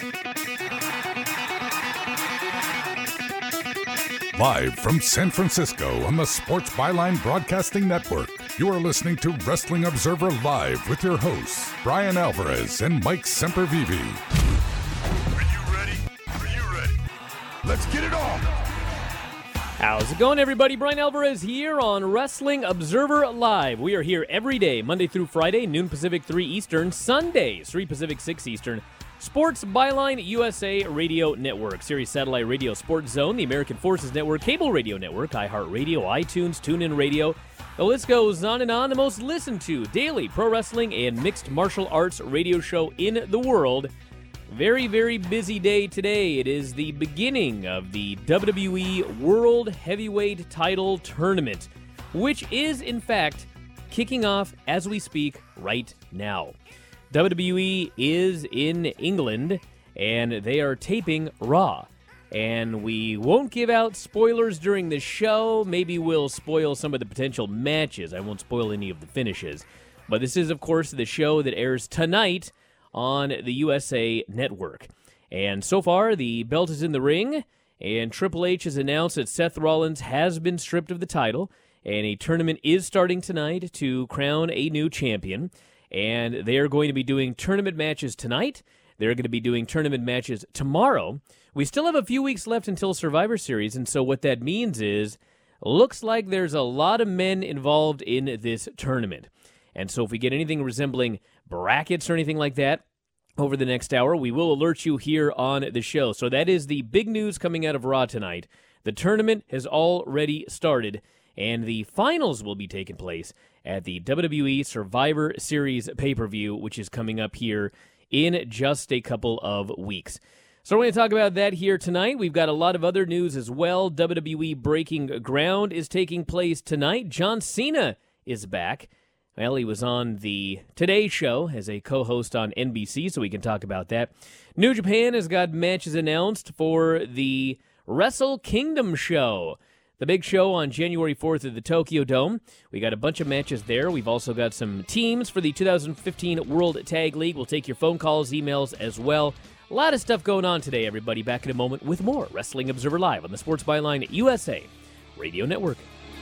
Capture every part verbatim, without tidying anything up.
Live from San Francisco on the Sports Byline Broadcasting Network, you are listening to Wrestling Observer Live with your hosts, Brian Alvarez and Mike Sempervive. Are you ready? Are you ready? Let's get it on! How's it going, everybody? Brian Alvarez here on Wrestling Observer Live. We are here every day, Monday through Friday, noon Pacific, three Eastern, Sundays, three Pacific, six Eastern. Sports Byline U S A Radio Network, Sirius Satellite Radio Sports Zone, the American Forces Network, Cable Radio Network, iHeartRadio, iTunes, TuneIn Radio. The list goes on and on. The most listened to daily pro wrestling and mixed martial arts radio show in the world. Very, very busy day today. It is the beginning of the W W E World Heavyweight Title Tournament, which is, in fact, kicking off as we speak right now. W W E is in England, and they are taping Raw. And we won't give out spoilers during the show. Maybe we'll spoil some of the potential matches. I won't spoil any of the finishes. But this is, of course, the show that airs tonight on the U S A Network. And so far, the belt is in the ring, and Triple H has announced that Seth Rollins has been stripped of the title, and a tournament is starting tonight to crown a new champion. And they are going to be doing tournament matches tonight. They're going to be doing tournament matches tomorrow. We still have a few weeks left until Survivor Series, and so what that means is, looks like there's a lot of men involved in this tournament. And so if we get anything resembling brackets or anything like that over the next hour, we will alert you here on the show. So that is the big news coming out of Raw tonight. The tournament has already started, and the finals will be taking place at the W W E Survivor Series pay-per-view, which is coming up here in just a couple of weeks. So we're going to talk about that here tonight. We've got a lot of other news as well. W W E Breaking Ground is taking place tonight. John Cena is back. Well, he was on the Today Show as a co-host on N B C, so we can talk about that. New Japan has got matches announced for the Wrestle Kingdom show. The big show on January fourth at the Tokyo Dome. We got a bunch of matches there. We've also got some teams for the two thousand fifteen World Tag League. We'll take your phone calls, emails as well. A lot of stuff going on today, everybody. Back in a moment with more Wrestling Observer Live on the Sports Byline U S A Radio Network.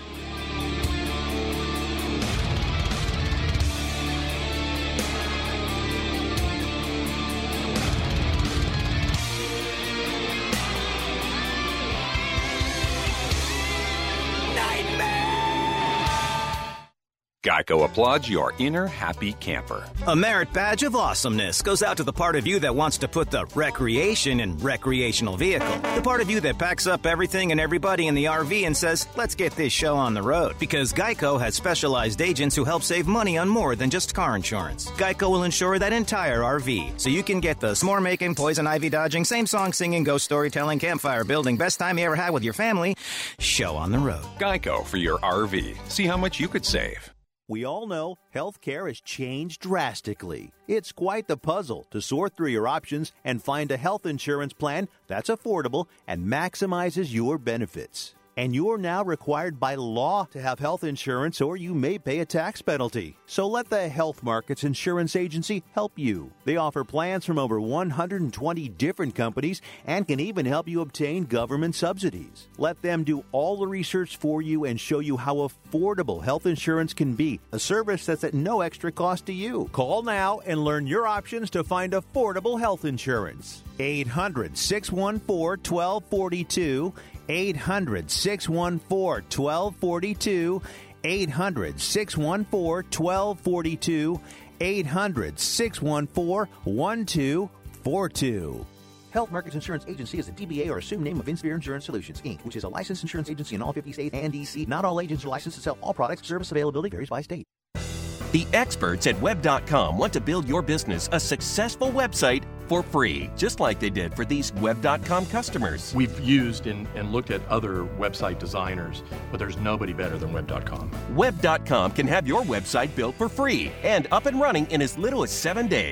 Geico applauds your inner happy camper. A merit badge of awesomeness goes out to the part of you that wants to put the recreation in recreational vehicle. The part of you that packs up everything and everybody in the R V and says, let's get this show on the road. Because Geico has specialized agents who help save money on more than just car insurance. Geico will insure that entire R V, so you can get the s'more making, poison ivy dodging, same song singing, ghost storytelling, campfire building, best time you ever had with your family, show on the road. Geico for your R V. See how much you could save. We all know healthcare has changed drastically. It's quite the puzzle to sort through your options and find a health insurance plan that's affordable and maximizes your benefits. And you're now required by law to have health insurance, or you may pay a tax penalty. So let the Health Markets Insurance Agency help you. They offer plans from over one hundred twenty different companies and can even help you obtain government subsidies. Let them do all the research for you and show you how affordable health insurance can be, a service that's at no extra cost to you. Call now and learn your options to find affordable health insurance. eight hundred, six one four, one two four two. eight hundred, six one four, one two four two, eight hundred, six one four, one two four two, eight hundred, six one four, one two four two. Health Markets Insurance Agency is a D B A or assumed name of Insphere Insurance Solutions, Incorporated, which is a licensed insurance agency in all fifty states and D C. Not all agents are licensed to sell all products. Service availability varies by state. The experts at web dot com want to build your business a successful website for free, just like they did for these web dot com customers. We've used and, and looked at other website designers, but there's nobody better than web dot com. web dot com can have your website built for free and up and running in as little as seven days.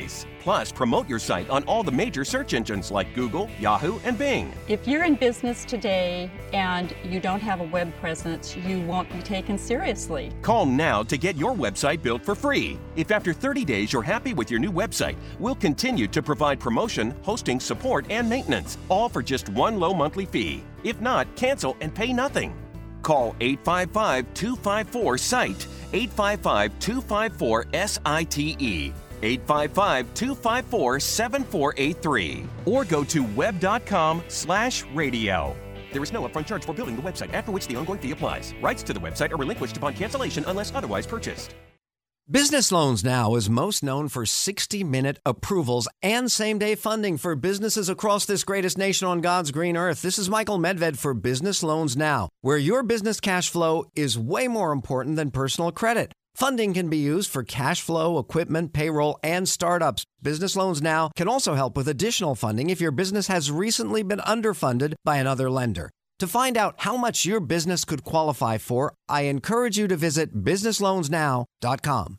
Plus, promote your site on all the major search engines like Google, Yahoo, and Bing. If you're in business today and you don't have a web presence, you won't be taken seriously. Call now to get your website built for free. If after thirty days you're happy with your new website, we'll continue to provide promotion, hosting, support, and maintenance, all for just one low monthly fee. If not, cancel and pay nothing. Call eight five five, two five four, S I T E, eight five five, two five four, S I T E, eight five five, two five four, seven four eight three, or go to web.com slash radio. There is no upfront charge for building the website, after which the ongoing fee applies. Rights to the website are relinquished upon cancellation unless otherwise purchased. Business Loans Now is most known for sixty-minute approvals and same-day funding for businesses across this greatest nation on God's green earth. This is Michael Medved for Business Loans Now, where your business cash flow is way more important than personal credit. Funding can be used for cash flow, equipment, payroll, and startups. Business Loans Now can also help with additional funding if your business has recently been underfunded by another lender. To find out how much your business could qualify for, I encourage you to visit business loans now dot com.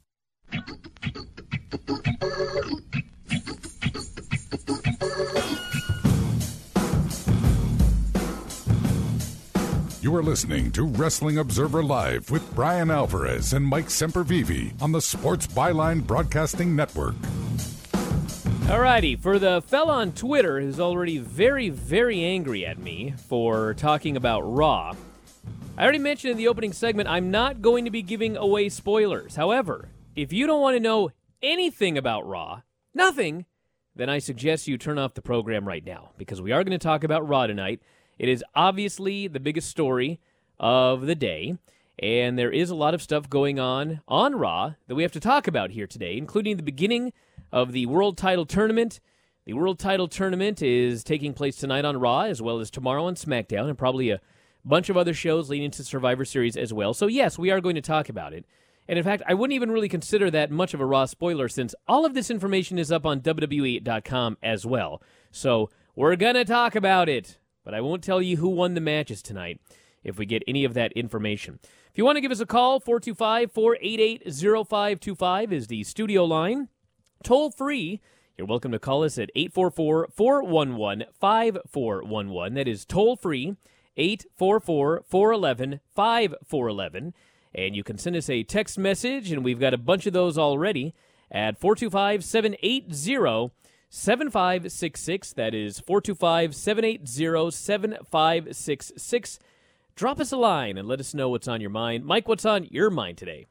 You are listening to Wrestling Observer Live with Brian Alvarez and Mike Sempervive on the Sports Byline Broadcasting Network. Alrighty, for the fella on Twitter who's already very, very angry at me for talking about Raw, I already mentioned in the opening segment I'm not going to be giving away spoilers. However, if you don't want to know anything about Raw, nothing, then I suggest you turn off the program right now, because we are going to talk about Raw tonight. It is obviously the biggest story of the day, and there is a lot of stuff going on on Raw that we have to talk about here today, including the beginning of the World Title Tournament. The World Title Tournament is taking place tonight on Raw, as well as tomorrow on SmackDown, and probably a bunch of other shows leading to Survivor Series as well. So yes, we are going to talk about it. And in fact, I wouldn't even really consider that much of a Raw spoiler, since all of this information is up on W W E dot com as well. So we're going to talk about it, but I won't tell you who won the matches tonight if we get any of that information. If you want to give us a call, four two five, four eight eight, zero five two five is the studio line. Toll free, you're welcome to call us at eight four four, four one one, five four one one. That is toll free, eight four four, four one one, five four one one. And you can send us a text message, and we've got a bunch of those already, at four two five, seven eight zero, seven five six six. That is four two five, seven eight zero, seven five six six. Drop us a line and let us know what's on your mind. Mike, what's on your mind today?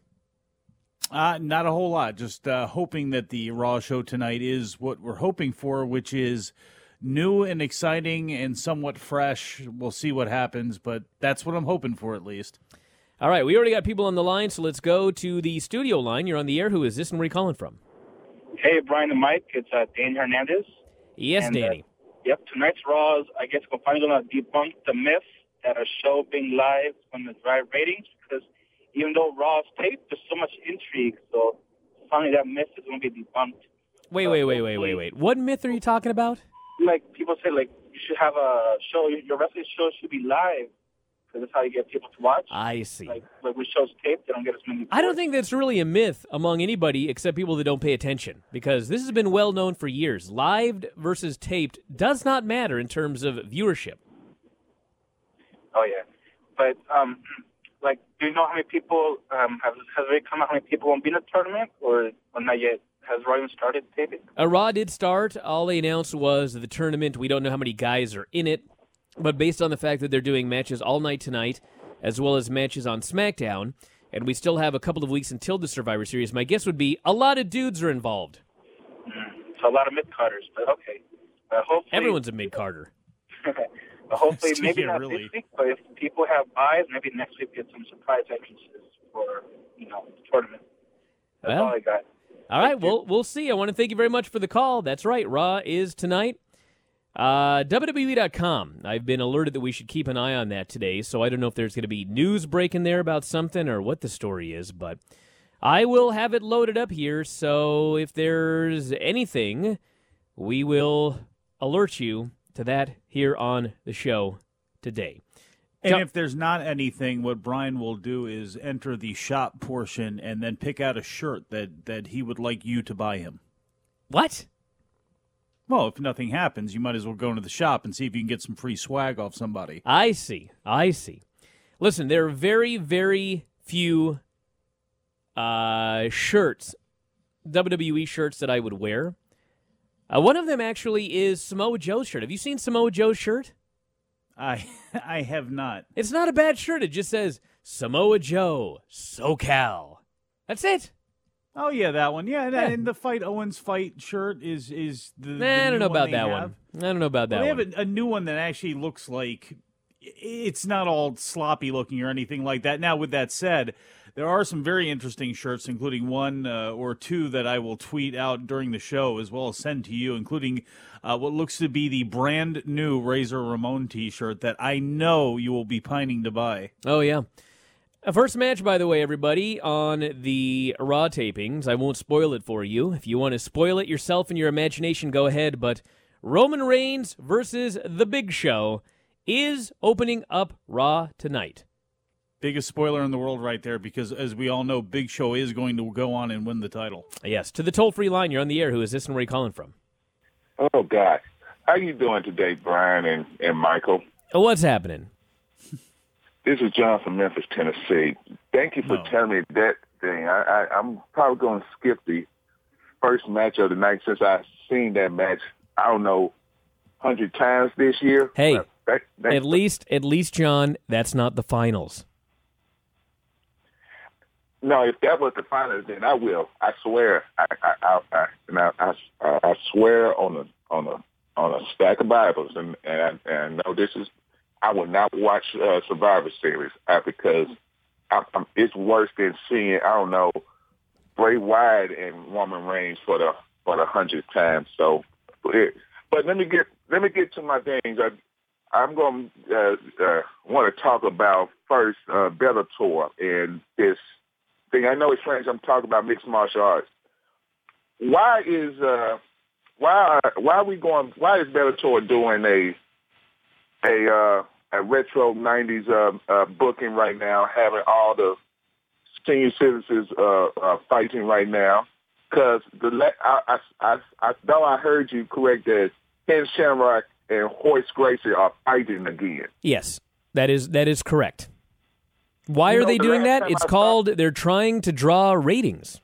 Uh, not a whole lot. Just uh, hoping that the Raw show tonight is what we're hoping for, which is new and exciting and somewhat fresh. We'll see what happens, but that's what I'm hoping for at least. All right, we already got people on the line, so let's go to the studio line. You're on the air. Who is this, and where are you calling from? Hey, Brian and Mike. It's uh, Danny Hernandez. Yes, and, Danny. Uh, yep, tonight's Raw is, I guess, we're finally going to debunk the myth that a show being live is going to drive ratings, because even though Raw is taped, there's so much intrigue, so finally that myth is going to be debunked. Wait, wait, wait, wait, wait, wait. What myth are you talking about? Like, people say, like, you should have a show, your wrestling show should be live, because that's how you get people to watch. I see. Like, like with shows taped, they don't get as many viewers. I don't think that's really a myth among anybody except people that don't pay attention, because this has been well known for years. Live versus taped does not matter in terms of viewership. Oh, yeah. But, um... like, do you know how many people, um, have, has it come out how many people won't be in the tournament, or, or not yet? Has Raw even started taping? Uh, Raw did start. All they announced was the tournament. We don't know how many guys are in it, but based on the fact that they're doing matches all night tonight, as well as matches on SmackDown, and we still have a couple of weeks until the Survivor Series, my guess would be a lot of dudes are involved. Mm, so a lot of mid-carders, but okay. Uh, hopefully, everyone's a mid-carder. But hopefully, maybe yeah, not really. this week, but if people have buys, maybe next week get some surprise entrances for, you know, the tournament. That's well, all I got. All right, well, we'll see. I want to thank you very much for the call. That's right, Raw is tonight. Uh, W W E dot com. I've been alerted that we should keep an eye on that today, so I don't know if there's going to be news breaking there about something or what the story is, but I will have it loaded up here, so if there's anything, we will alert you to that here on the show today. And so, if there's not anything, what Brian will do is enter the shop portion and then pick out a shirt that, that he would like you to buy him. What? Well, if nothing happens, you might as well go into the shop and see if you can get some free swag off somebody. I see. I see. Listen, there are very, very few uh, shirts, W W E shirts that I would wear. Uh, one of them actually is Samoa Joe's shirt. Have you seen Samoa Joe's shirt? I I have not. It's not a bad shirt. It just says Samoa Joe, SoCal. That's it. Oh, yeah, that one. Yeah, and, Yeah. and the Fight Owens Fight shirt is is the, Nah, the I don't new know about they that have. one. I don't know about that Well, they one. have a, a new one that actually looks like it's not all sloppy looking or anything like that. Now, with that said, there are some very interesting shirts, including one uh, or two that I will tweet out during the show as well as send to you, including uh, what looks to be the brand new Razor Ramon t-shirt that I know you will be pining to buy. Oh, yeah. A first match, by the way, everybody, on the Raw tapings. I won't spoil it for you. If you want to spoil it yourself in your imagination, go ahead. But Roman Reigns versus The Big Show is opening up Raw tonight. Biggest spoiler in the world right there, because as we all know, Big Show is going to go on and win the title. Yes, to the toll-free line. You're on the air. Who is this and where are you calling from? Oh, God. How you doing today, Brian and, and Michael? What's happening? This is John from Memphis, Tennessee. Thank you for No. telling me that thing. I, I, I'm probably going to skip the first match of the night since I've seen that match, I don't know, a hundred times this year. Hey, Uh, that, that, at least, at least, John, that's not the finals. No, if that was the finals, then I will. I swear. I I I, I, and I, I, I swear on a on a on a stack of Bibles, and and, and no, this is. I will not watch uh, Survivor Series uh, because I, I'm, it's worse than seeing I don't know Bray Wyatt and Roman Reigns for the for the hundredth time. So, it, but let me get let me get to my things. I, I'm going to uh, uh, want to talk about first uh, Bellator and this thing. I know it's strange. I'm talking about mixed martial arts. Why is uh, why why are we going? Why is Bellator doing a a uh, a retro nineties uh, uh, booking right now, having all the senior citizens uh, uh, fighting right now? Because the le- I, I, I, I though I heard you correct that Ken Shamrock and Horace Gracie are fighting again. Yes, that is that is correct. Why You are know, they the doing last that? time It's I called they're trying to draw ratings.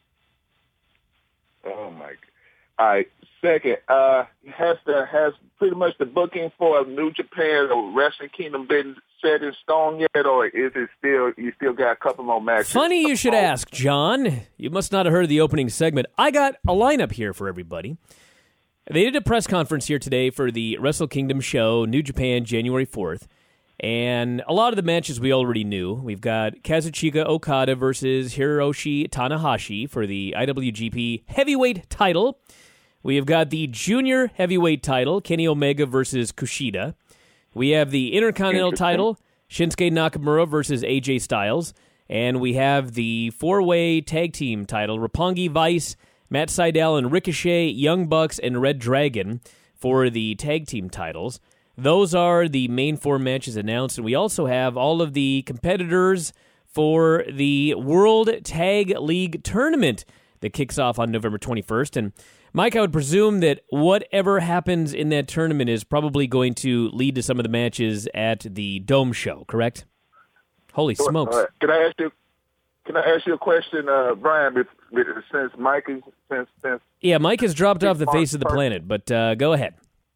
Oh my! All right. Second, uh, has the has pretty much the booking for New Japan or Wrestling Kingdom been set in stone yet, or is it still you still got a couple more matches? Funny you should ask, John. You must not have heard the opening segment. I got a lineup here for everybody. They did a press conference here today for the Wrestle Kingdom show, New Japan, January fourth. And a lot of the matches we already knew. We've got Kazuchika Okada versus Hiroshi Tanahashi for the I W G P Heavyweight title. We have got the Junior Heavyweight title, Kenny Omega versus Kushida. We have the Intercontinental title, Shinsuke Nakamura versus A J Styles. And we have the four-way tag team title, Roppongi Vice, Matt Sydal and Ricochet, Young Bucks, and Red Dragon for the tag team titles. Those are the main four matches announced, and we also have all of the competitors for the World Tag League Tournament that kicks off on November twenty-first. And Mike, I would presume that whatever happens in that tournament is probably going to lead to some of the matches at the Dome show, correct? Holy smokes. Uh, can I ask you Can I ask you a question, uh, Brian, with, with, since Mike is, since, since Yeah, Mike has dropped off the face of the planet, but uh, go ahead.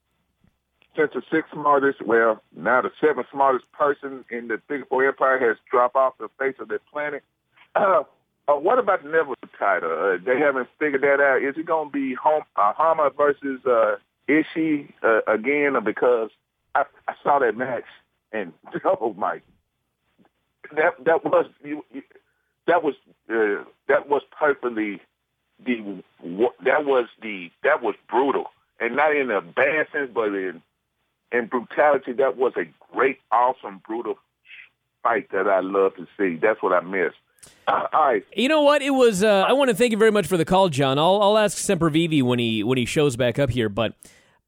Since the sixth smartest, well, now the seventh smartest person in the Singapore Empire has dropped off the face of the planet, uh, uh, what about the Neville title? Uh, they haven't figured that out. Is it going to be Hom- uh, Hama versus uh, Ishii uh, again? Or because I, I saw that match and oh my, that that was you, you, that was uh, that was perfectly the that was the that was brutal, and not in a bad sense, but in in brutality. That was a great, awesome, brutal fight that I love to see. That's what I missed. Uh, all right. You know what? It was. Uh, I want to thank you very much for the call, John. I'll I'll ask Sempervivi when he when he shows back up here. But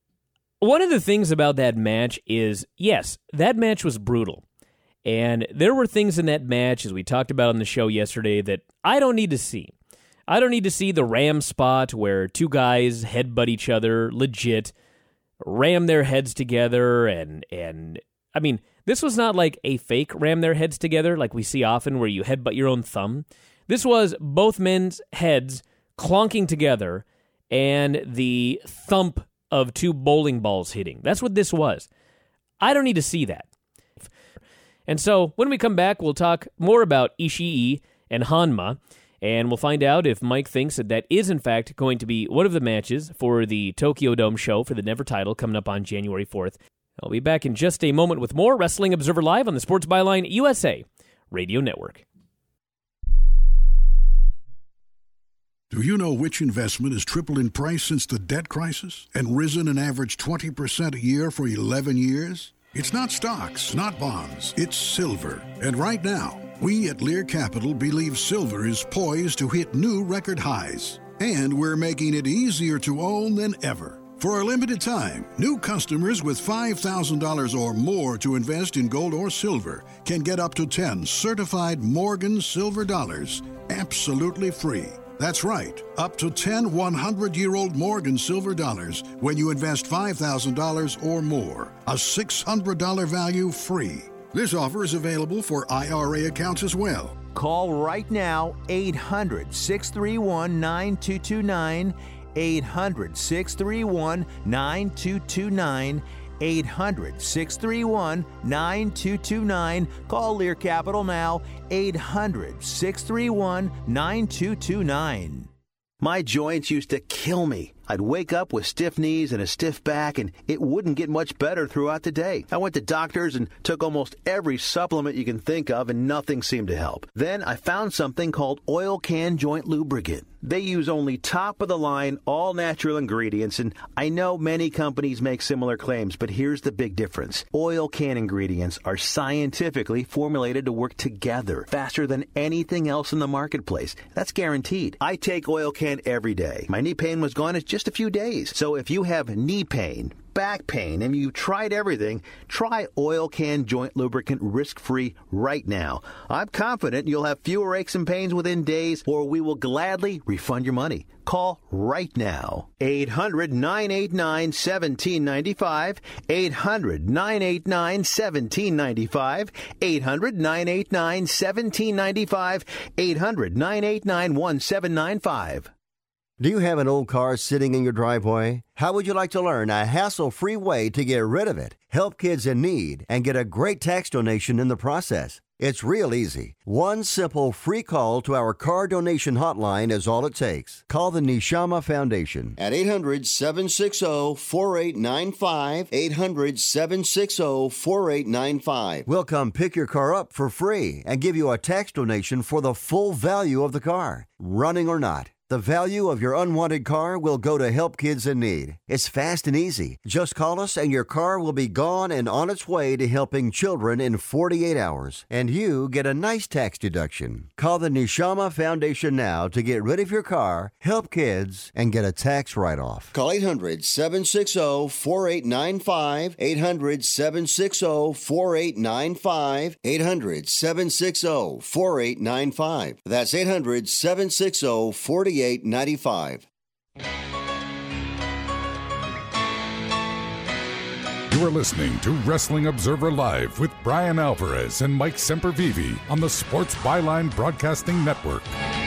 one of the things about that match is, yes, that match was brutal, and there were things in that match, as we talked about on the show yesterday, that I don't need to see. I don't need to see the ram spot where two guys headbutt each other, legit, ram their heads together, and, and I mean, this was not like a fake ram their heads together like we see often where you headbutt your own thumb. This was both men's heads clonking together and the thump of two bowling balls hitting. That's what this was. I don't need to see that. And so when we come back, we'll talk more about Ishii and Hanma, and we'll find out if Mike thinks that that is, in fact, going to be one of the matches for the Tokyo Dome show for the Never title coming up on January fourth. I'll be back in just a moment with more Wrestling Observer Live on the Sports Byline U S A Radio Network. Do you know which investment has tripled in price since the debt crisis and risen an average twenty percent a year for eleven years? It's not stocks, not bonds, it's silver. And right now, we at Lear Capital believe silver is poised to hit new record highs. And we're making it easier to own than ever. For a limited time, new customers with five thousand dollars or more to invest in gold or silver can get up to ten certified Morgan silver dollars absolutely free. That's right, up to ten hundred-year-old Morgan silver dollars when you invest five thousand dollars or more. A six hundred dollars value free. This offer is available for I R A accounts as well. Call right now, eight hundred, six three one, nine two two nine, eight hundred, six three one, nine two two nine, eight hundred, six three one, nine two two nine. Call Lear Capital now, eight hundred, six three one, nine two two nine. My joints used to kill me. I'd wake up with stiff knees and a stiff back, and it wouldn't get much better throughout the day. I went to doctors and took almost every supplement you can think of, and nothing seemed to help. Then I found something called Oil Can Joint Lubricant. They use only top-of-the-line, all-natural ingredients, and I know many companies make similar claims, but here's the big difference. Oil Can ingredients are scientifically formulated to work together faster than anything else in the marketplace. That's guaranteed. I take Oil Can every day. My knee pain was gone in just a few days. So if you have knee pain, back pain, and you've tried everything, try Oil Can Joint Lubricant risk-free right now. I'm confident you'll have fewer aches and pains within days, or we will gladly refund your money. Call right now. eight hundred, nine eight nine, one seven nine five. eight hundred, nine eight nine, one seven nine five. eight hundred, nine eight nine, one seven nine five. eight hundred, nine eight nine, one seven nine five. Do you have an old car sitting in your driveway? How would you like to learn a hassle-free way to get rid of it, help kids in need, and get a great tax donation in the process? It's real easy. One simple free call to our car donation hotline is all it takes. Call the Neshama Foundation at eight hundred, seven six zero, four eight nine five, eight hundred, seven six zero, four eight nine five. We'll come pick your car up for free and give you a tax donation for the full value of the car, running or not. The value of your unwanted car will go to help kids in need. It's fast and easy. Just call us and your car will be gone and on its way to helping children in forty-eight hours. And you get a nice tax deduction. Call the Neshama Foundation now to get rid of your car, help kids, and get a tax write-off. Call eight hundred, seven six zero, four eight nine five, eight hundred, seven six zero, four eight nine five, eight hundred, seven six zero, four eight nine five. That's eight hundred, seven six zero, four eight nine five. You are listening to Wrestling Observer Live with Brian Alvarez and Mike Sempervive on the Sports Byline Broadcasting Network.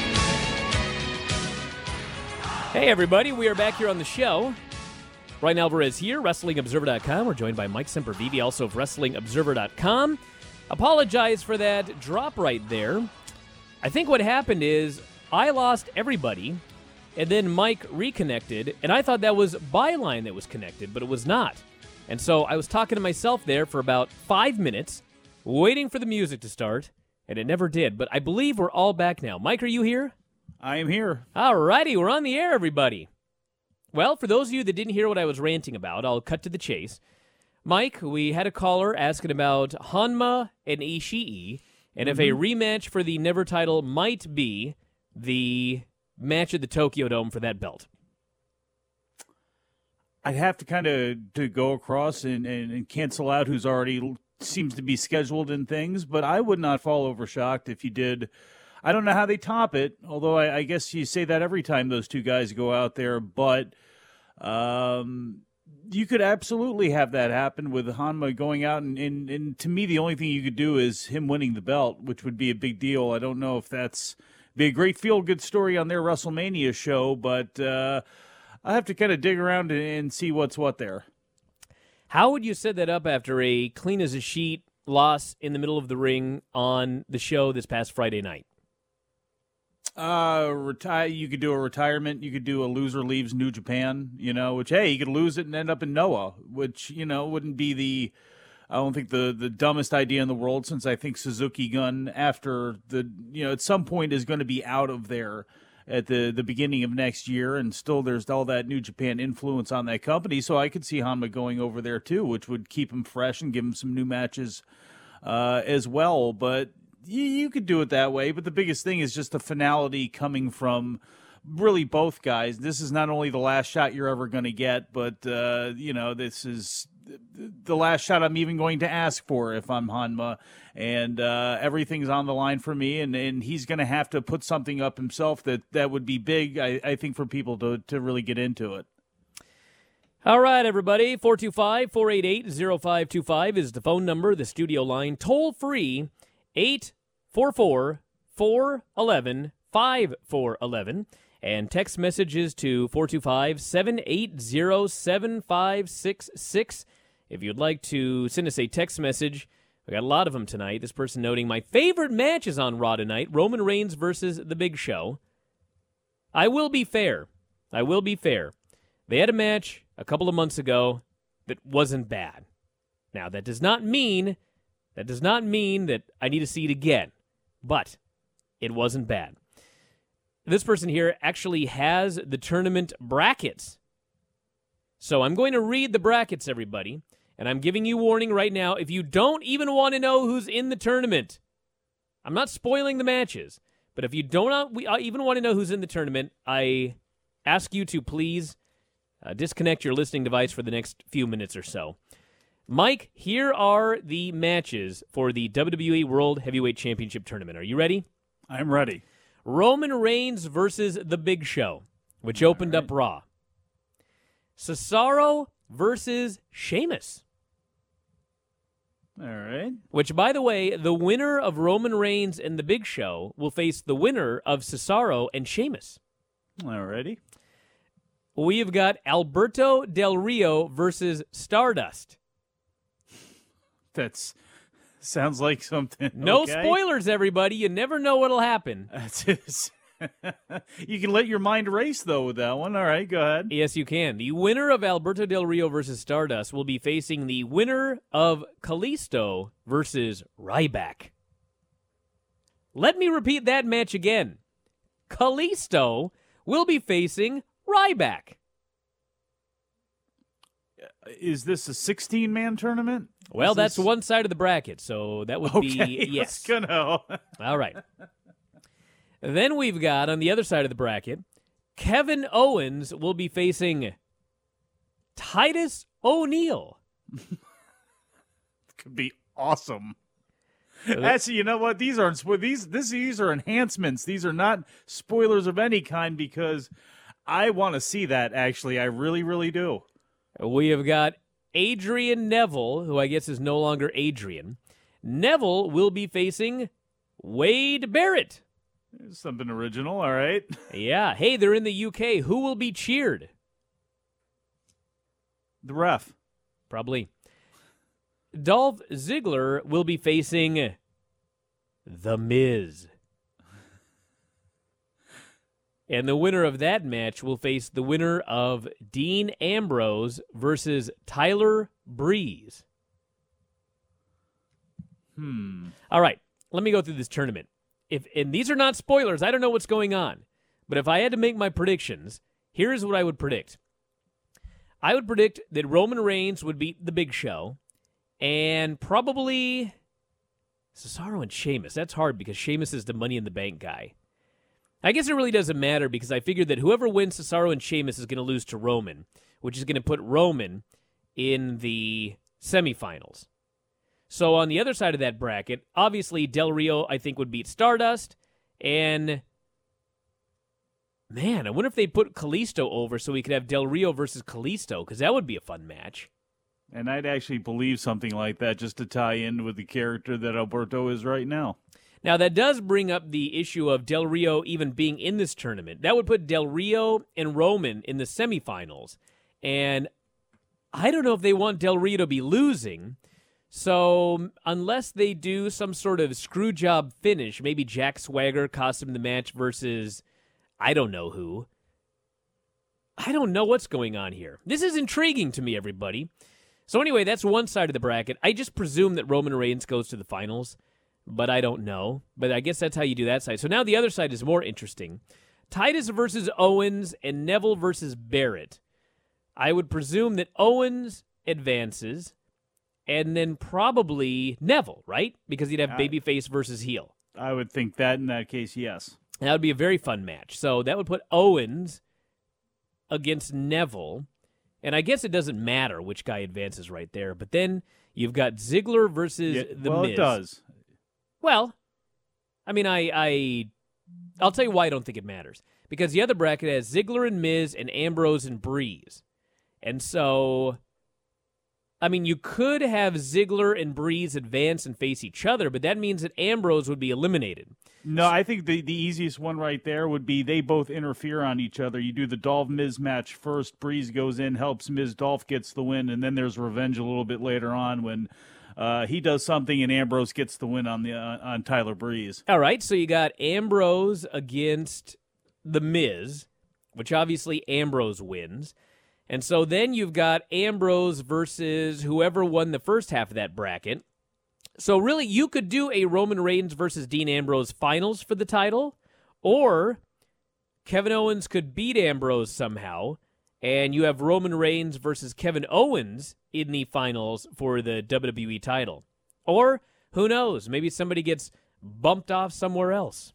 Hey, everybody. We are back here on the show. Brian Alvarez here, Wrestling Observer dot com. We're joined by Mike Sempervive, also of Wrestling Observer dot com. Apologize for that drop right there. I think what happened is I lost everybody, and then Mike reconnected, and I thought that was Byline that was connected, but it was not. And so I was talking to myself there for about five minutes, waiting for the music to start, and it never did. But I believe we're all back now. Mike, are you here? I am here. All righty, we're on the air, everybody. Well, for those of you that didn't hear what I was ranting about, I'll cut to the chase. Mike, we had a caller asking about Hanma and Ishii, and mm-hmm. if a rematch for the Never title might be the match at the Tokyo Dome for that belt. I'd have to kind of to go across and, and, and cancel out who's already seems to be scheduled in things, but I would not fall over shocked if you did I don't know how they top it, although I, I guess you say that every time those two guys go out there. But um, you could absolutely have that happen with Hanma going out. And, and, and to me, the only thing you could do is him winning the belt, which would be a big deal. I don't know if that's be a great feel-good story on their WrestleMania show, but uh, I have to kind of dig around and, and see what's what there. How would you set that up after a clean-as-a-sheet loss in the middle of the ring on the show this past Friday night? Uh, retire. You could do a retirement. You could do a loser leaves New Japan. You know, which hey, you could lose it and end up in Noah, which you know wouldn't be the. I don't think the the dumbest idea in the world, since I think Suzuki Gun after the you know at some point is going to be out of there at the the beginning of next year, and still there's all that New Japan influence on that company. So I could see Hanma going over there too, which would keep him fresh and give him some new matches uh, as well. But you, you could do it that way, but the biggest thing is just the finality coming from really both guys. This is not only the last shot you're ever going to get, but, uh, you know, this is the last shot I'm even going to ask for if I'm Hanma, and uh, everything's on the line for me, and, and he's going to have to put something up himself that, that would be big, I, I think, for people to, to really get into it. All right, everybody. four two five, four eight eight, zero five two five is the phone number, the studio line. Toll free, eight four four, four one one, five four one one. And text messages to four two five, seven eight zero, seven five six six. If you'd like to send us a text message, we got a lot of them tonight. This person noting, my favorite match is on Raw tonight, Roman Reigns versus The Big Show. I will be fair. I will be fair. They had a match a couple of months ago that wasn't bad. Now, that does not mean, that does not mean that I need to see it again, but it wasn't bad. This person here actually has the tournament brackets. So I'm going to read the brackets, everybody, and I'm giving you warning right now. If you don't even want to know who's in the tournament, I'm not spoiling the matches, but if you don't even want to know who's in the tournament, I ask you to please uh, disconnect your listening device for the next few minutes or so. Mike, here are the matches for the W W E World Heavyweight Championship Tournament. Are you ready? I'm ready. Roman Reigns versus The Big Show, which opened right. up Raw. Cesaro versus Sheamus. All right. Which, by the way, the winner of Roman Reigns and The Big Show will face the winner of Cesaro and Sheamus. All righty. We've got Alberto Del Rio versus Stardust. That's... Sounds like something. No okay. spoilers, everybody. You never know what'll happen. You can let your mind race, though, with that one. All right, go ahead. Yes, you can. The winner of Alberto Del Rio versus Stardust will be facing the winner of Kalisto versus Ryback. Let me repeat that match again. Kalisto will be facing Ryback. Is this a sixteen-man tournament? Well, Is that's this... one side of the bracket, so that would okay, be yes. Let's go. All right. Then we've got, on the other side of the bracket, Kevin Owens will be facing Titus O'Neil. Could be awesome. Actually, you know what? These aren't these. This these are enhancements. These are not spoilers of any kind, because I want to see that. Actually, I really, really do. We have got Adrian Neville, who I guess is no longer Adrian. Neville will be facing Wade Barrett. There's something original, all right. Yeah. Hey, they're in the U K. Who will be cheered? The ref. Probably. Dolph Ziggler will be facing The Miz. And the winner of that match will face the winner of Dean Ambrose versus Tyler Breeze. Hmm. All right, let me go through this tournament. If and these are not spoilers, I don't know what's going on. But if I had to make my predictions, here's what I would predict. I would predict that Roman Reigns would beat The Big Show, and probably Cesaro and Sheamus. That's hard because Sheamus is the Money in the Bank guy. I guess it really doesn't matter because I figured that whoever wins Cesaro and Sheamus is going to lose to Roman, which is going to put Roman in the semifinals. So on the other side of that bracket, obviously Del Rio, I think, would beat Stardust, And, man, I wonder if they put Kalisto over so we could have Del Rio versus Kalisto, because that would be a fun match. And I'd actually believe something like that just to tie in with the character that Alberto is right now. Now, that does bring up the issue of Del Rio even being in this tournament. That would put Del Rio and Roman in the semifinals. And I don't know if they want Del Rio to be losing. So unless they do some sort of screw job finish, maybe Jack Swagger cost him the match versus I don't know who. I don't know what's going on here. This is intriguing to me, everybody. So anyway, that's one side of the bracket. I just presume that Roman Reigns goes to the finals, but I don't know. But I guess that's how you do that side. So now the other side is more interesting. Titus versus Owens and Neville versus Barrett. I would presume that Owens advances, and then probably Neville, right? Because you'd have babyface versus heel. I would think that in that case, yes. That would be a very fun match. So that would put Owens against Neville. And I guess it doesn't matter which guy advances right there. But then you've got Ziggler versus Yeah, The well, Miz. it does. Well, I mean, I, I, I'll tell you why I don't think it matters. Because the other bracket has Ziggler and Miz and Ambrose and Breeze. And so, I mean, you could have Ziggler and Breeze advance and face each other, but that means that Ambrose would be eliminated. No, I think the, the easiest one right there would be they both interfere on each other. You do the Dolph-Miz match first. Breeze goes in, helps Miz. Dolph gets the win, and then there's revenge a little bit later on when uh, he does something and Ambrose gets the win on the uh, on Tyler Breeze. All right, so you got Ambrose against The Miz, which obviously Ambrose wins. And so then you've got Ambrose versus whoever won the first half of that bracket. So really, you could do a Roman Reigns versus Dean Ambrose finals for the title, or Kevin Owens could beat Ambrose somehow, and you have Roman Reigns versus Kevin Owens in the finals for the W W E title. Or, who knows, maybe somebody gets bumped off somewhere else.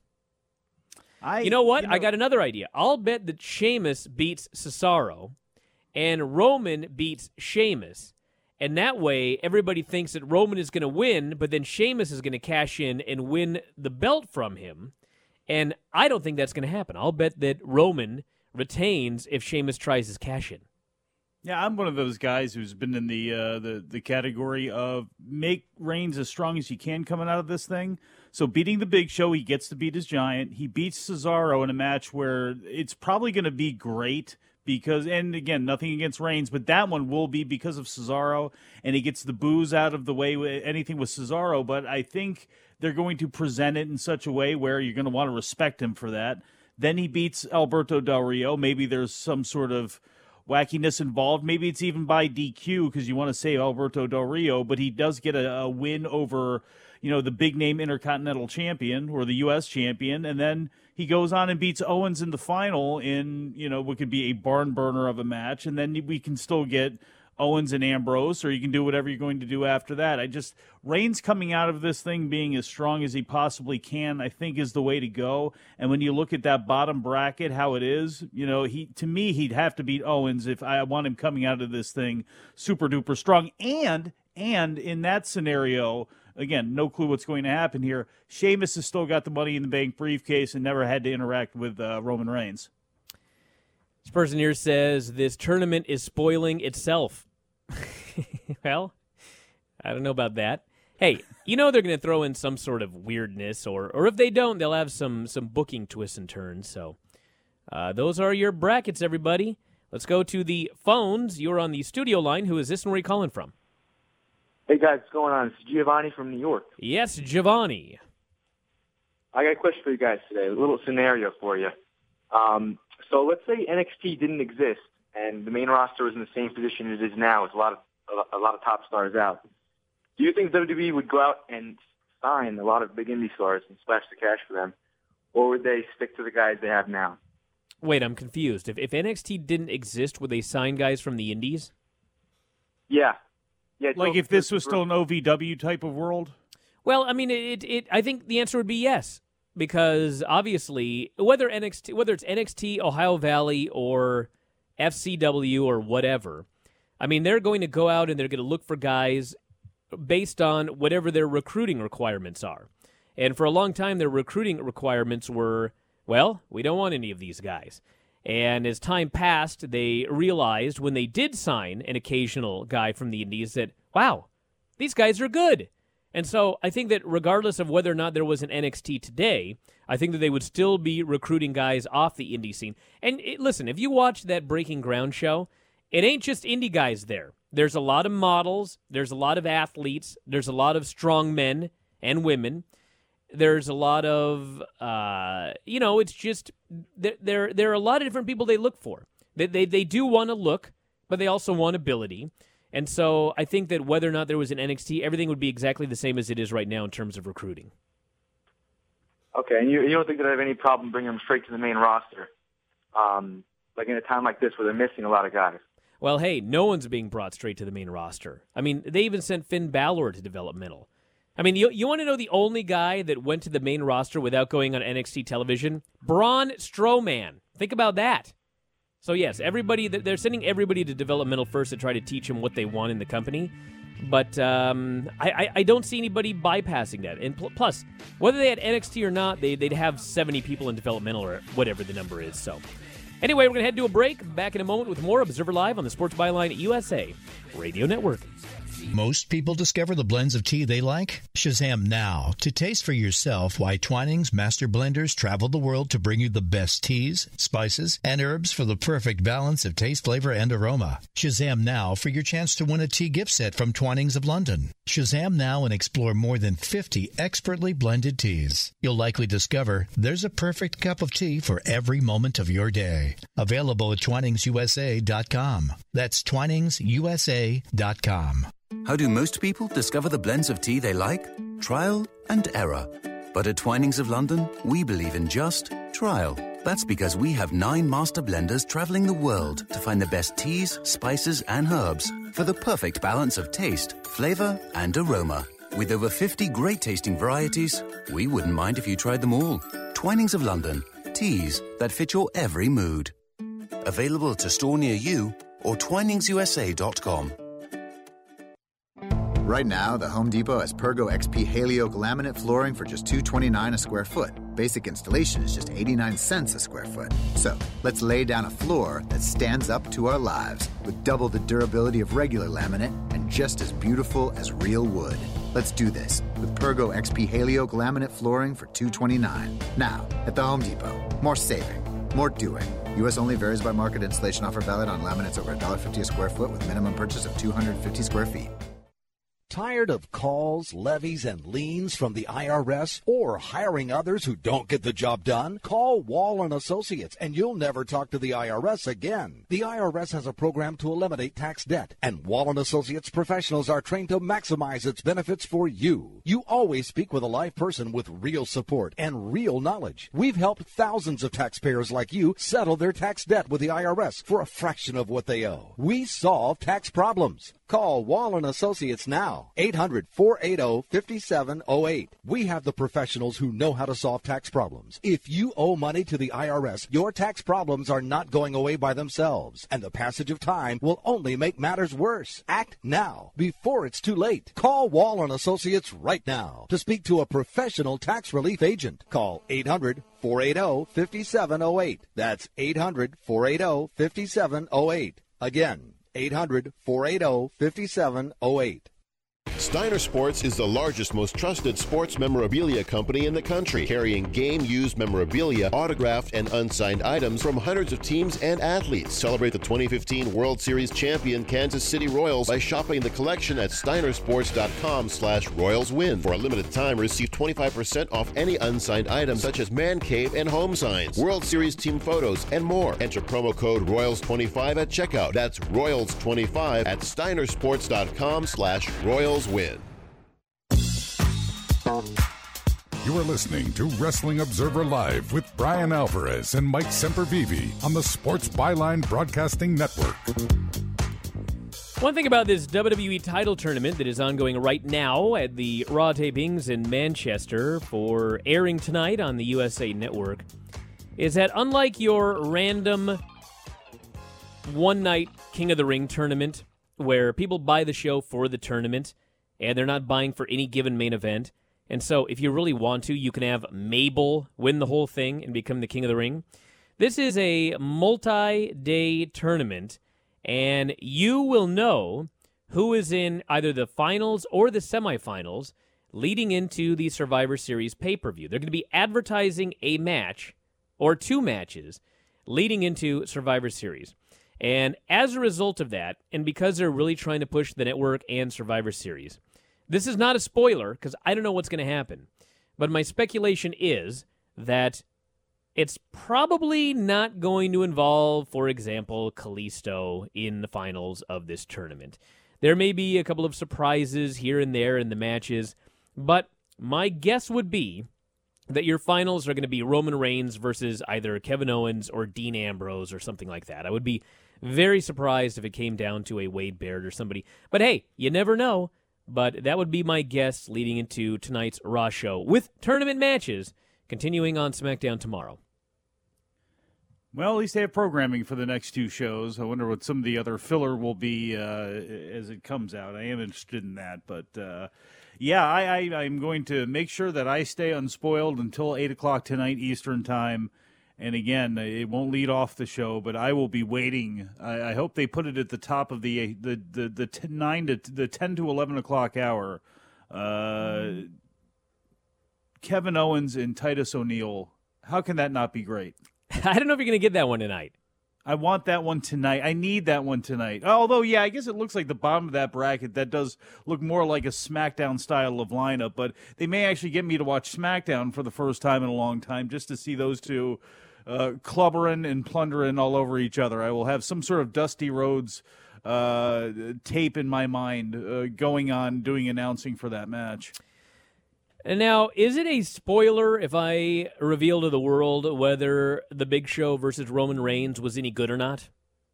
I, you know what? you know, I got another idea. I'll bet that Sheamus beats Cesaro, and Roman beats Sheamus. And that way, everybody thinks that Roman is going to win, but then Sheamus is going to cash in and win the belt from him. And I don't think that's going to happen. I'll bet that Roman retains if Sheamus tries his cash in. Yeah, I'm one of those guys who's been in the uh, the the category of make Reigns as strong as you can coming out of this thing. So beating the Big Show, he gets to beat his Giant. He beats Cesaro in a match where it's probably going to be great. Because, and again, nothing against Reigns, but that one will be because of Cesaro, and he gets the booze out of the way, anything with Cesaro, but I think they're going to present it in such a way where you're going to want to respect him for that. Then he beats Alberto Del Rio. Maybe there's some sort of wackiness involved. Maybe it's even by D Q because you want to save Alberto Del Rio, but he does get a, a win over, you know, the big-name Intercontinental Champion or the U S Champion, and then he goes on and beats Owens in the final in, you know, what could be a barn burner of a match, and then we can still get Owens and Ambrose, or you can do whatever you're going to do after that. I just, Reigns coming out of this thing being as strong as he possibly can, I think is the way to go. And when you look at that bottom bracket, how it is, you know, he to me, he'd have to beat Owens if I want him coming out of this thing super duper strong. And, and in that scenario, again, no clue what's going to happen here. Sheamus has still got the Money in the Bank briefcase and never had to interact with uh, Roman Reigns. This person here says this tournament is spoiling itself. Well, I don't know about that. Hey, you know they're going to throw in some sort of weirdness, or or if they don't, they'll have some some booking twists and turns. So uh, those are your brackets, everybody. Let's go to the phones. You're on the studio line. Who is this and where are you calling from? Hey, guys, what's going on? It's Giovanni from New York. Yes, Giovanni. I got a question for you guys today, a little scenario for you. Um, so let's say N X T didn't exist and the main roster was in the same position it is now with a lot of a lot of top stars out. Do you think W W E would go out and sign a lot of big indie stars and splash the cash for them, or would they stick to the guys they have now? Wait, I'm confused. If, if N X T didn't exist, would they sign guys from the indies? Yeah. Yeah, like so, if this was still an O V W type of world? Well, I mean, it, it. I think the answer would be yes, because obviously, whether N X T, whether it's N X T, Ohio Valley, or F C W or whatever, I mean, they're going to go out and they're going to look for guys based on whatever their recruiting requirements are. And for a long time, their recruiting requirements were, well, we don't want any of these guys. And as time passed, they realized when they did sign an occasional guy from the Indies that, wow, these guys are good. And so I think that regardless of whether or not there was an N X T today, I think that they would still be recruiting guys off the indie scene. And it, listen, if you watch that Breaking Ground show, it ain't just indie guys there. There's a lot of models. There's a lot of athletes. There's a lot of strong men and women. There's a lot of, uh, you know, it's just, there, there there are a lot of different people they look for. They, they, they do want to look, but they also want ability. And so I think that whether or not there was an N X T, everything would be exactly the same as it is right now in terms of recruiting. Okay, and you, you don't think that I have any problem bringing them straight to the main roster, um, like in a time like this where they're missing a lot of guys? Well, hey, no one's being brought straight to the main roster. I mean, they even sent Finn Balor to developmental. I mean, you, you want to know the only guy that went to the main roster without going on N X T television? Braun Strowman. Think about that. So, yes, everybody they're sending everybody to developmental first to try to teach them what they want in the company. But um, I, I, I don't see anybody bypassing that. And pl- plus, whether they had N X T or not, they, they'd have seventy people in developmental or whatever the number is. So, anyway, we're going to head to a break. Back in a moment with more Observer Live on the Sports Byline U S A Radio Network. Most people discover the blends of tea they like? Shazam now to taste for yourself why Twinings Master Blenders travel the world to bring you the best teas, spices, and herbs for the perfect balance of taste, flavor, and aroma. Shazam now for your chance to win a tea gift set from Twinings of London. Shazam now and explore more than fifty expertly blended teas. You'll likely discover there's a perfect cup of tea for every moment of your day. Available at Twinings U S A dot com. That's Twinings U S A dot com. How do most people discover the blends of tea they like? Trial and error. But at Twinings of London, we believe in just trial. That's because we have nine master blenders traveling the world to find the best teas, spices, and herbs for the perfect balance of taste, flavor, and aroma. With over fifty great-tasting varieties, we wouldn't mind if you tried them all. Twinings of London. Teas that fit your every mood. Available to store near you or Twinings U S A dot com. Right now, the Home Depot has Pergo X P Halioak laminate flooring for just two hundred twenty-nine dollars a square foot. Basic installation is just eighty-nine cents a square foot. So, let's lay down a floor that stands up to our lives with double the durability of regular laminate and just as beautiful as real wood. Let's do this with Pergo X P Halioak laminate flooring for two hundred twenty-nine dollars. Now, at the Home Depot. More saving, more doing. U S only, varies by market. Installation offer valid on laminates over one dollar fifty a square foot with minimum purchase of two hundred fifty square feet. Tired of calls, levies, and liens from the I R S or hiring others who don't get the job done? Call Wall and Associates and you'll never talk to the I R S again. The I R S has a program to eliminate tax debt, and Wall and Associates professionals are trained to maximize its benefits for you. You always speak with a live person with real support and real knowledge. We've helped thousands of taxpayers like you settle their tax debt with the I R S for a fraction of what they owe. We solve tax problems. Call Wall and Associates now, eight hundred, four eight zero, five seven zero eight. We have the professionals who know how to solve tax problems. If you owe money to the I R S, your tax problems are not going away by themselves, and the passage of time will only make matters worse. Act now, before it's too late. Call Wall and Associates right now to speak to a professional tax relief agent. Call eight hundred, four eight zero, five seven zero eight. That's eight hundred, four eight zero, five seven zero eight. Again, eight hundred, four eight zero, five seven zero eight. Steiner Sports is the largest, most trusted sports memorabilia company in the country, carrying game-used memorabilia, autographed and unsigned items from hundreds of teams and athletes. Celebrate the twenty fifteen World Series champion Kansas City Royals by shopping the collection at steinersports.com slash royalswin. For a limited time, receive twenty-five percent off any unsigned items such as man cave and home signs, World Series team photos, and more. Enter promo code Royals twenty-five at checkout. That's Royals twenty-five at steinersports.com slash royalswin. Win. You are listening to Wrestling Observer Live with Brian Alvarez and Mike Sempervive on the Sports Byline Broadcasting Network. One thing about this W W E title tournament that is ongoing right now at the Raw tapings in Manchester for airing tonight on the U S A Network is that unlike your random one-night King of the Ring tournament where people buy the show for the tournament and they're not buying for any given main event, And so if you really want to, you can have Mabel win the whole thing and become the King of the Ring. This is a multi-day tournament, and you will know who is in either the finals or the semifinals leading into the Survivor Series pay-per-view. They're going to be advertising a match or two matches leading into Survivor Series. And as a result of that, and because they're really trying to push the network and Survivor Series, this is not a spoiler because I don't know what's going to happen. But my speculation is that it's probably not going to involve, for example, Kalisto in the finals of this tournament. There may be a couple of surprises here and there in the matches, but my guess would be that your finals are going to be Roman Reigns versus either Kevin Owens or Dean Ambrose or something like that. I would be very surprised if it came down to a Wade Barrett or somebody. But hey, you never know. But that would be my guess leading into tonight's Raw show with tournament matches continuing on SmackDown tomorrow. Well, at least they have programming for the next two shows. I wonder what some of the other filler will be uh, as it comes out. I am interested in that. But, uh, yeah, I, I, I'm going to make sure that I stay unspoiled until eight o'clock tonight Eastern Time. And, again, it won't lead off the show, but I will be waiting. I, I hope they put it at the top of the the the, the ten, nine to the ten to eleven o'clock hour. Uh, Kevin Owens and Titus O'Neil. How can that not be great? I don't know if you're going to get that one tonight. I want that one tonight. I need that one tonight. Although, yeah, I guess it looks like the bottom of that bracket. That does look more like a SmackDown style of lineup, but they may actually get me to watch SmackDown for the first time in a long time just to see those two uh, clubbering and plundering all over each other. I will have some sort of Dusty Rhodes uh, tape in my mind uh, going on doing announcing for that match. And now, is it a spoiler if I reveal to the world whether the Big Show versus Roman Reigns was any good or not?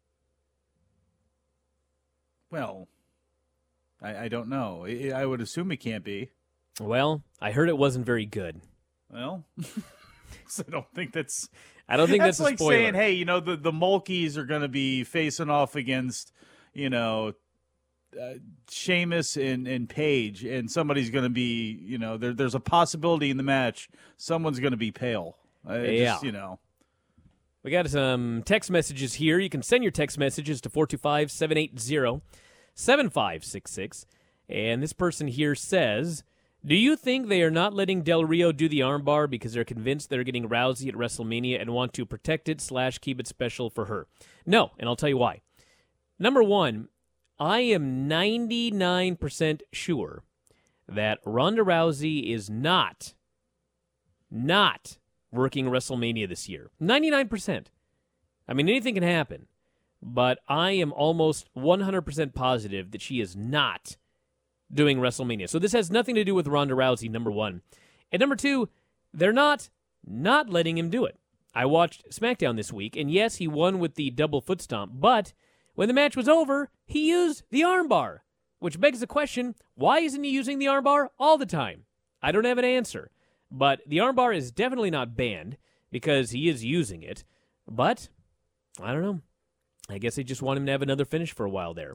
Well, I, I don't know. I, I would assume it can't be. Well, I heard it wasn't very good. Well, so I don't think that's... I don't think that's, that's a like spoiler. saying, hey, you know, the, the Mulkeys are going to be facing off against, you know... Uh, Sheamus and, and Paige, and somebody's going to be, you know, there, there's a possibility in the match someone's going to be pale. Uh, yeah. Just, you know. We got some text messages here. You can send your text messages to four two five, seven eight zero, seven five six six. And this person here says, do you think they are not letting Del Rio do the armbar because they're convinced they're getting Rousey at WrestleMania and want to protect it slash keep it special for her? No, and I'll tell you why. Number one, I am ninety-nine percent sure that Ronda Rousey is not, not working WrestleMania this year. ninety-nine percent. I mean, anything can happen. But I am almost one hundred percent positive that she is not doing WrestleMania. So this has nothing to do with Ronda Rousey, number one. And number two, they're not not letting him do it. I watched SmackDown this week, and yes, he won with the double foot stomp, but when the match was over, he used the armbar, which begs the question, why isn't he using the armbar all the time? I don't have an answer, but the armbar is definitely not banned because he is using it, but I don't know. I guess they just want him to have another finish for a while there.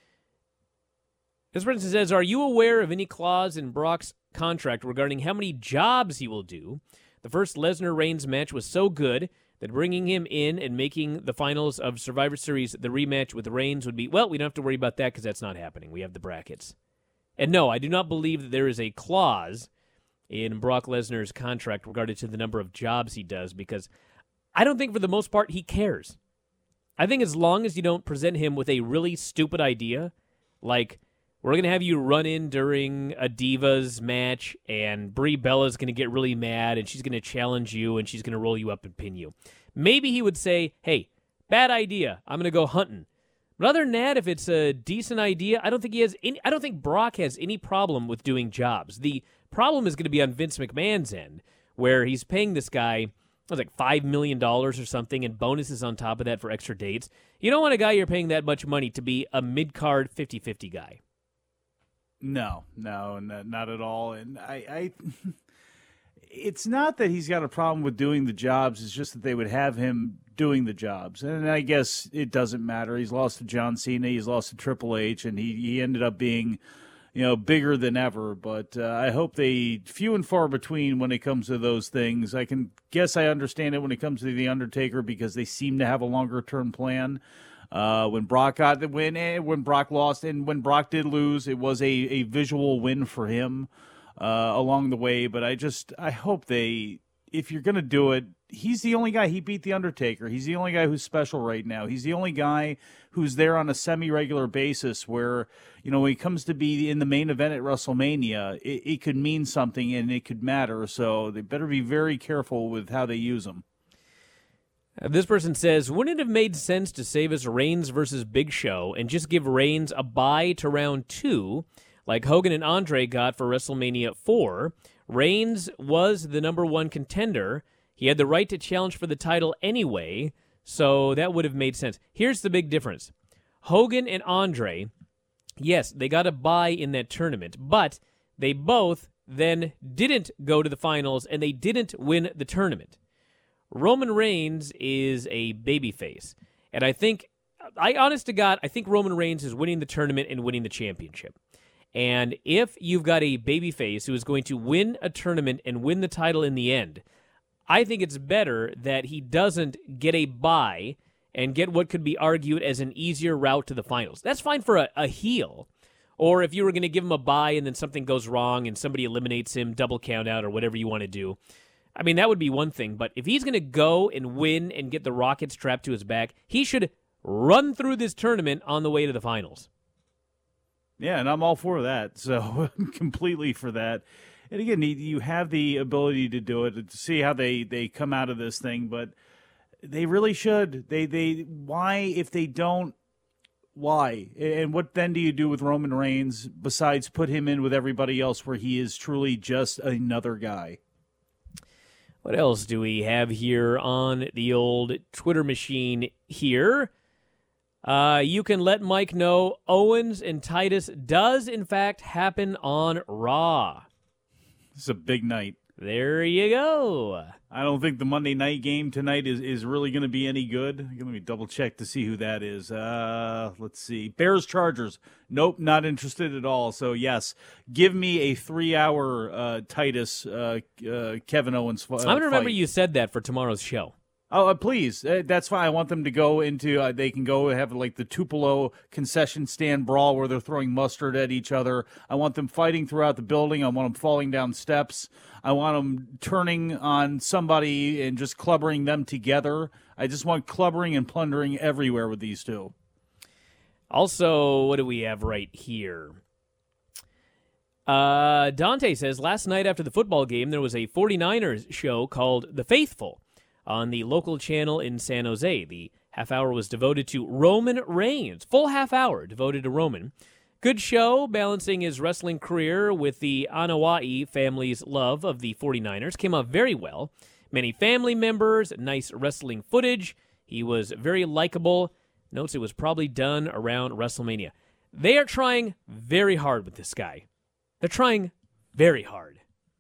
This person says, are you aware of any clause in Brock's contract regarding how many jobs he will do? The first Lesnar-Reigns match was so good that bringing him in and making the finals of Survivor Series the rematch with Reigns would be, well, we don't have to worry about that because that's not happening. We have the brackets. And no, I do not believe that there is a clause in Brock Lesnar's contract regarding to the number of jobs he does because I don't think for the most part he cares. I think as long as you don't present him with a really stupid idea, like we're going to have you run in during a Divas match, and Brie Bella's going to get really mad, and she's going to challenge you, and she's going to roll you up and pin you. Maybe he would say, hey, bad idea. I'm going to go hunting. But other than that, if it's a decent idea, I don't think he has any, I don't think Brock has any problem with doing jobs. The problem is going to be on Vince McMahon's end, where he's paying this guy, it was like five million dollars or something, and bonuses on top of that for extra dates. You don't want a guy you're paying that much money to be a mid-card fifty-fifty guy. No, no, no, not at all. And I, I, it's not that he's got a problem with doing the jobs. It's just that they would have him doing the jobs. And I guess it doesn't matter. He's lost to John Cena. He's lost to Triple H. And he, he ended up being, you know, bigger than ever. But uh, I hope they few and far between when it comes to those things. I can guess I understand it when it comes to The Undertaker because they seem to have a longer-term plan. Uh, when Brock got the win, and when Brock lost, and when Brock did lose, it was a, a visual win for him uh, along the way. But I just, I hope they, if you're going to do it, he's the only guy. He beat The Undertaker. He's the only guy who's special right now. He's the only guy who's there on a semi-regular basis where, you know, when he comes to be in the main event at WrestleMania, it, it could mean something and it could matter. So they better be very careful with how they use him. Uh, this person says, wouldn't it have made sense to save us Reigns versus Big Show and just give Reigns a bye to round two, like Hogan and Andre got for WrestleMania four? Reigns was the number one contender. He had the right to challenge for the title anyway, so that would have made sense. Here's the big difference. Hogan and Andre, yes, they got a bye in that tournament, but they both then didn't go to the finals, and they didn't win the tournament. Roman Reigns is a babyface, and I think, I honest to God, I think Roman Reigns is winning the tournament and winning the championship. And if you've got a babyface who is going to win a tournament and win the title in the end, I think it's better that he doesn't get a bye and get what could be argued as an easier route to the finals. That's fine for a, a heel. Or if you were going to give him a bye and then something goes wrong and somebody eliminates him, double count out or whatever you want to do. I mean, that would be one thing. But if he's going to go and win and get the rocket strapped to his back, he should run through this tournament on the way to the finals. Yeah, and I'm all for that. So I'm completely for that. And again, you have the ability to do it, to see how they, they come out of this thing, but they really should. They they why, if they don't, why? And what then do you do with Roman Reigns besides put him in with everybody else where he is truly just another guy? What else do we have here on the old Twitter machine here? Uh, you can let Mike know Owens and Titus does, in fact, happen on Raw. It's a big night. There you go. I don't think the Monday night game tonight is, is really going to be any good. Let me double check to see who that is. Uh, let's see. Bears Chargers. Nope, not interested at all. So, yes, give me a three-hour uh, Titus uh, uh, Kevin Owens uh, I'm going to remember fight. you said that for tomorrow's show. Oh, uh, please. Uh, that's fine. I want them to go into, uh, they can go have like the Tupelo concession stand brawl where they're throwing mustard at each other. I want them fighting throughout the building. I want them falling down steps. I want them turning on somebody and just clubbering them together. I just want clubbering and plundering everywhere with these two. Also, what do we have right here? Uh, Dante says, last night after the football game, there was a 49ers show called The Faithful on the local channel in San Jose. The half hour was devoted to Roman Reigns. Full half hour devoted to Roman. Good show, balancing his wrestling career with the Anoa'i family's love of the 49ers. Came out very well. Many family members, nice wrestling footage. He was very likable. Notes it was probably done around WrestleMania. They are trying very hard with this guy. They're trying very hard.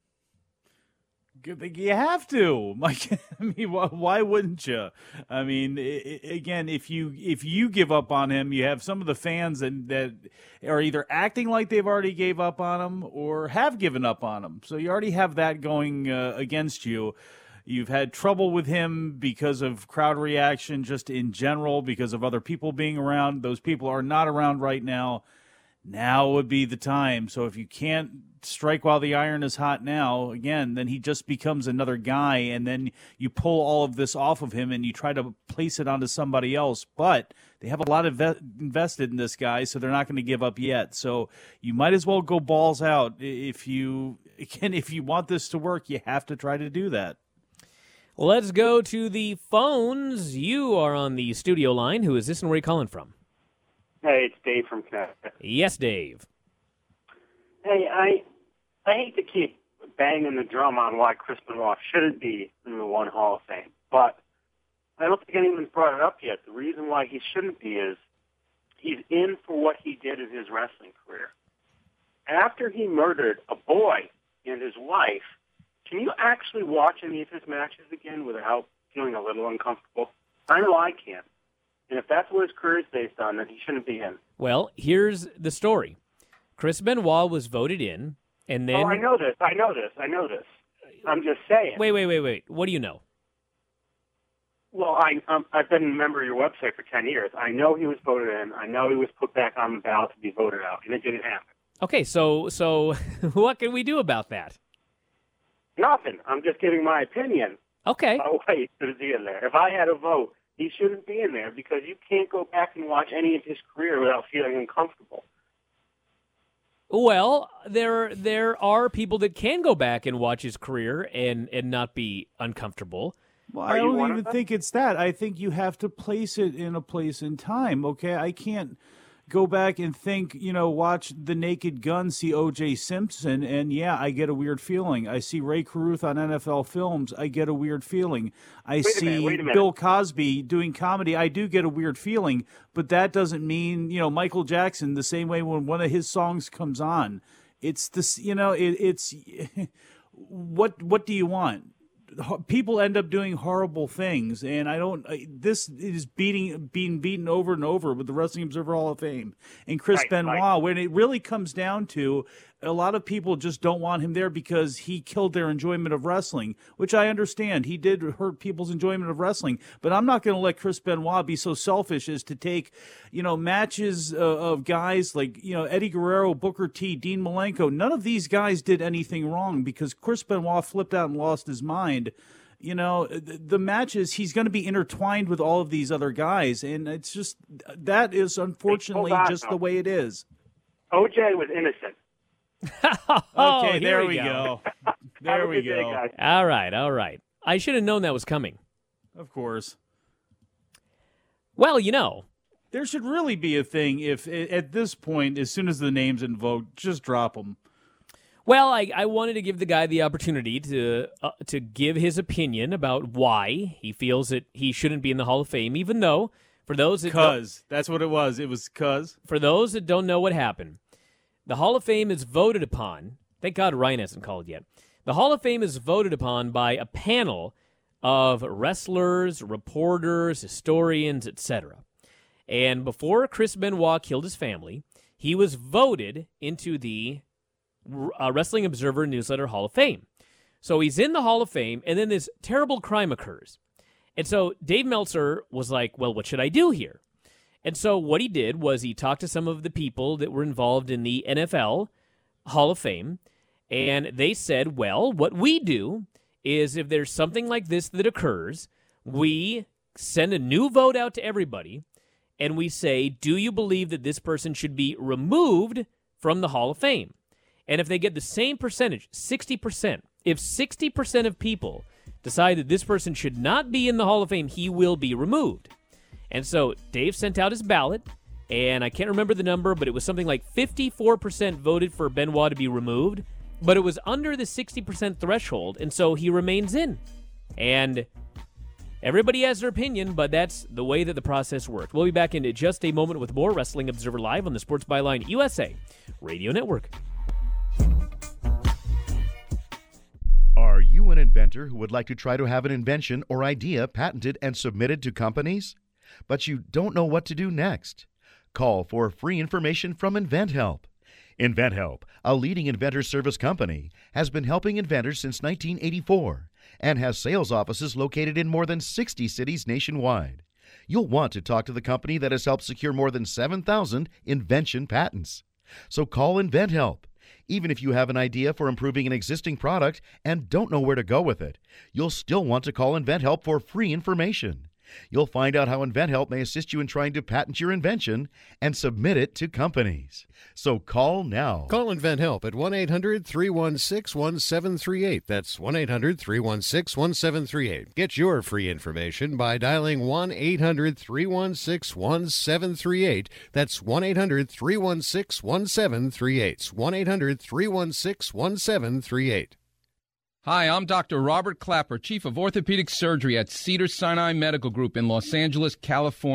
You have to, Mike. I mean, why wouldn't you? I mean, again, if you if you give up on him, you have some of the fans that, that are either acting like they've already gave up on him or have given up on him. So you already have that going uh, against you. You've had trouble with him because of crowd reaction, just in general, because of other people being around. Those people are not around right now. Now would be the time. So if you can't strike while the iron is hot now, again, then he just becomes another guy, and then you pull all of this off of him and you try to place it onto somebody else. But they have a lot of ve- invested in this guy, so they're not going to give up yet. So you might as well go balls out. If you, again, if you want this to work, you have to try to do that. Let's go to the phones. You are on the studio line. Who is this and where are you calling from? Hey, it's Dave from Connecticut. Yes, Dave. Hey, I I hate to keep banging the drum on why Chris Benoit shouldn't be in the One Hall of Fame, but I don't think anyone's brought it up yet. The reason why he shouldn't be is he's in for what he did in his wrestling career. After he murdered a boy and his wife, can you actually watch any of his matches again without feeling a little uncomfortable? I know I can't. And if that's what his career is based on, then he shouldn't be in. Well, here's the story. Chris Benoit was voted in, and then... Oh, I know this. I know this. I know this. I'm just saying. Wait, wait, wait, wait. What do you know? Well, I, um, I've been a member of your website for ten years. I know he was voted in. I know he was put back on the ballot to be voted out, and it didn't happen. Okay, so so what can we do about that? Nothing. I'm just giving my opinion. Okay. Oh, wait, should he in there? If I had a vote, he shouldn't be in there because you can't go back and watch any of his career without feeling uncomfortable. Well, there there are people that can go back and watch his career and, and not be uncomfortable. Well, I don't even think it's that. I think you have to place it in a place in time, okay? I can't go back and think, you know, watch The Naked Gun, see O J Simpson, and yeah, I get a weird feeling. I see Ray Carruth on N F L Films, I get a weird feeling. I Wait a see minute, wait a minute. Bill Cosby doing comedy, I do get a weird feeling, but that doesn't mean, you know, Michael Jackson, the same way when one of his songs comes on. It's this, you know, it, it's, what what do you want? People end up doing horrible things, and I don't. This is beating, being beaten over and over with the Wrestling Observer Hall of Fame and Chris Right, Benoit. right. When it really comes down to, a lot of people just don't want him there because he killed their enjoyment of wrestling, which I understand. He did hurt people's enjoyment of wrestling, but I'm not going to let Chris Benoit be so selfish as to take, you know, matches uh, of guys like, you know, Eddie Guerrero, Booker T, Dean Malenko. None of these guys did anything wrong because Chris Benoit flipped out and lost his mind. You know, the, the matches, he's going to be intertwined with all of these other guys, and it's just, that is unfortunately Hold on, just though. the way it is. O J was innocent. Oh, Okay, here there we we go. go. There Have a we good day, go. guys. All right, all right. I should have known that was coming. Of course. Well, you know. There should really be a thing if, at this point, as soon as the name's invoked, just drop them. Well, I, I wanted to give the guy the opportunity to uh, to give his opinion about why he feels that he shouldn't be in the Hall of Fame, even though, for those that don't- Cuz. That's what it was. It was cuz. for those that don't know what happened, the Hall of Fame is voted upon. Thank God Ryan hasn't called yet. The Hall of Fame is voted upon by a panel of wrestlers, reporters, historians, et cetera. And before Chris Benoit killed his family, he was voted into the uh, Wrestling Observer Newsletter Hall of Fame. So he's in the Hall of Fame, and then this terrible crime occurs. And so Dave Meltzer was like, well, what should I do here? And so what he did was he talked to some of the people that were involved in the N F L Hall of Fame, and they said, well, what we do is if there's something like this that occurs, we send a new vote out to everybody, and we say, do you believe that this person should be removed from the Hall of Fame? And if they get the same percentage, sixty percent, if sixty percent of people decide that this person should not be in the Hall of Fame, he will be removed. And so Dave sent out his ballot, and I can't remember the number, but it was something like fifty-four percent voted for Benoit to be removed, but it was under the sixty percent threshold, and so he remains in. And everybody has their opinion, but that's the way that the process worked. We'll be back in just a moment with more Wrestling Observer Live on the Sports Byline U S A Radio Network. Are you an inventor who would like to try to have an invention or idea patented and submitted to companies, but you don't know what to do next? Call for free information from InventHelp. InventHelp, a leading inventor service company, has been helping inventors since nineteen eighty-four and has sales offices located in more than sixty cities nationwide. You'll want to talk to the company that has helped secure more than seven thousand invention patents. So call InventHelp. Even if you have an idea for improving an existing product and don't know where to go with it, you'll still want to call InventHelp for free information. You'll find out how InventHelp may assist you in trying to patent your invention and submit it to companies. So call now. Call InventHelp at one eight hundred three one six one seven three eight. That's one eight hundred three one six one seven three eight. Get your free information by dialing one eight hundred three one six one seven three eight. That's one eight hundred three one six one seven three eight. one eight hundred three one six one seven three eight. Hi, I'm Doctor Robert Clapper, Chief of Orthopedic Surgery at Cedars-Sinai Medical Group in Los Angeles, California.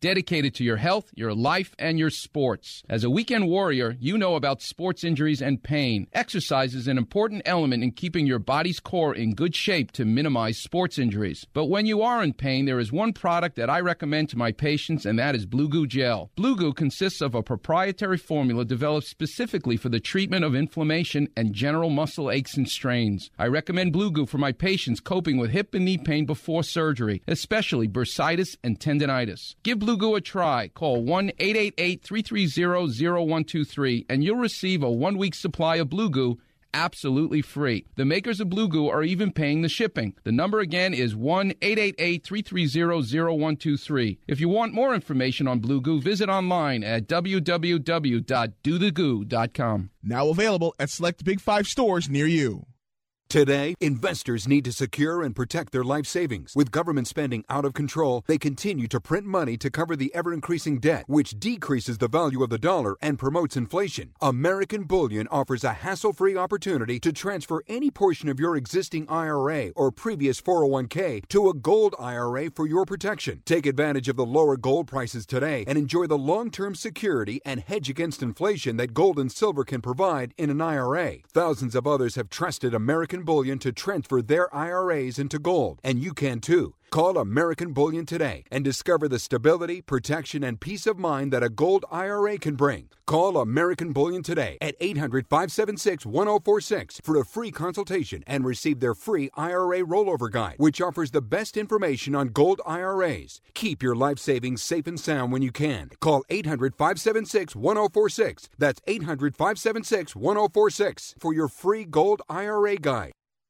dedicated to your health, your life, and your sports. As a weekend warrior, you know about sports injuries and pain. Exercise is an important element in keeping your body's core in good shape to minimize sports injuries. But when you are in pain, there is one product that I recommend to my patients, and that is Blue Goo Gel. Blue Goo consists of a proprietary formula developed specifically for the treatment of inflammation and general muscle aches and strains. I recommend Blue Goo for my patients coping with hip and knee pain before surgery, especially bursitis and tendinitis. Give Blue Goo a try. Call one eight eight eight, three three zero, zero one two three and you'll receive a one-week supply of Blue Goo absolutely free. The makers of Blue Goo are even paying the shipping. The number again is one eight eight eight, three three zero, zero one two three. If you want more information on Blue Goo, visit online at w w w dot do the goo dot com. Now available at select Big Five stores near you. Today, investors need to secure and protect their life savings. With government spending out of control, they continue to print money to cover the ever-increasing debt, which decreases the value of the dollar and promotes inflation. American Bullion offers a hassle-free opportunity to transfer any portion of your existing I R A or previous four oh one k to a gold I R A for your protection. Take advantage of the lower gold prices today and enjoy the long-term security and hedge against inflation that gold and silver can provide in an I R A. Thousands of others have trusted American Bullion to transfer their I R As into gold, and you can too. Call American Bullion today and discover the stability, protection, and peace of mind that a gold I R A can bring. Call American Bullion today at eight hundred, five seven six, one oh four six for a free consultation and receive their free I R A rollover guide, which offers the best information on gold I R As. Keep your life savings safe and sound when you can. Call eight hundred, five seven six, one oh four six. That's eight hundred, five seven six, one oh four six for your free gold I R A guide.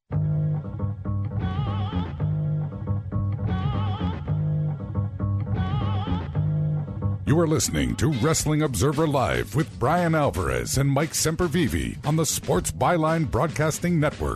You are listening to Wrestling Observer Live with Brian Alvarez and Mike Sempervive on the Sports Byline Broadcasting Network.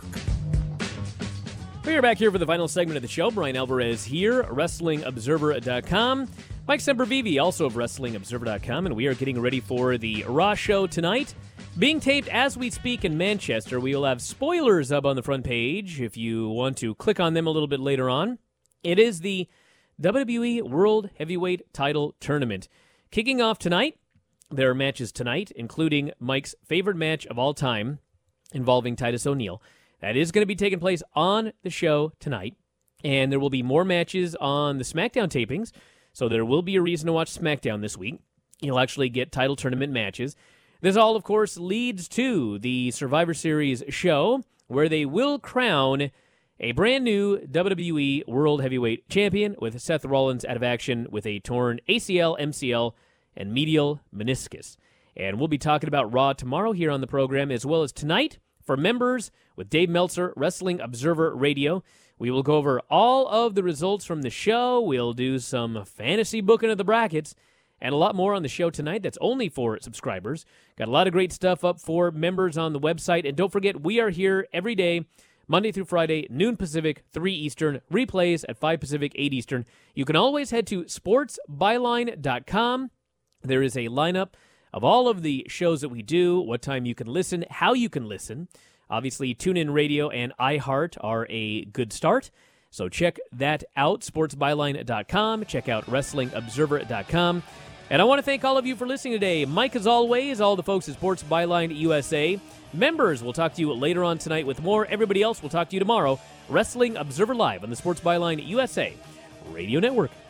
We are back here for the final segment of the show. Brian Alvarez here, Wrestling Observer dot com. Mike Sempervive, also of Wrestling Observer dot com, and we are getting ready for the Raw show tonight. Being taped as we speak in Manchester. We will have spoilers up on the front page if you want to click on them a little bit later on. It is the W W E World Heavyweight Title Tournament. Kicking off tonight, there are matches tonight, including Mike's favorite match of all time involving Titus O'Neil. That is going to be taking place on the show tonight, and there will be more matches on the SmackDown tapings, so there will be a reason to watch SmackDown this week. You'll actually get title tournament matches. This all, of course, leads to the Survivor Series show, where they will crown a brand new W W E World Heavyweight Champion with Seth Rollins out of action with a torn A C L, M C L, and medial meniscus. And we'll be talking about Raw tomorrow here on the program, as well as tonight for members with Dave Meltzer, Wrestling Observer Radio. We will go over all of the results from the show. We'll do some fantasy booking of the brackets and a lot more on the show tonight. That's only for subscribers. Got a lot of great stuff up for members on the website. And don't forget, we are here every day, Monday through Friday, noon Pacific, three Eastern, replays at five Pacific, eight Eastern. You can always head to sports byline dot com. There is a lineup of all of the shows that we do, what time you can listen, how you can listen. Obviously, TuneIn Radio and iHeart are a good start, so check that out, sports byline dot com. Check out wrestling observer dot com. And I want to thank all of you for listening today. Mike, as always, all the folks at Sports Byline U S A. Members, we'll talk to you later on tonight with more. Everybody else, we'll talk to you tomorrow. Wrestling Observer Live on the Sports Byline U S A Radio Network.